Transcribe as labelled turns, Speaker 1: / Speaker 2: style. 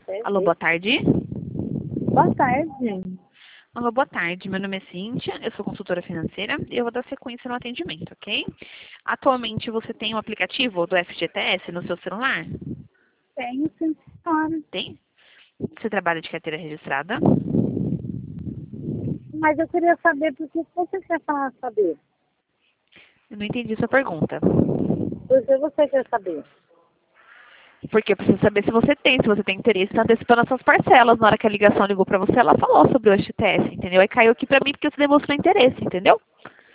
Speaker 1: Alô, boa tarde.
Speaker 2: Boa tarde.
Speaker 1: Alô, boa tarde. Meu nome é Cíntia, eu sou consultora financeira e eu vou dar sequência no atendimento, ok? Atualmente você tem um aplicativo do FGTS no seu celular?
Speaker 2: Tenho, sim, senhora.
Speaker 1: Tem? Você trabalha de carteira registrada?
Speaker 2: Mas eu queria saber por que você quer saber.
Speaker 1: Eu não entendi sua pergunta.
Speaker 2: Por que você quer saber?
Speaker 1: Porque eu preciso saber se você tem interesse em antecipando as suas parcelas. Na hora que a ligação ligou pra você, ela falou sobre o FGTS, entendeu? Aí caiu aqui pra mim porque você demonstrou interesse, entendeu?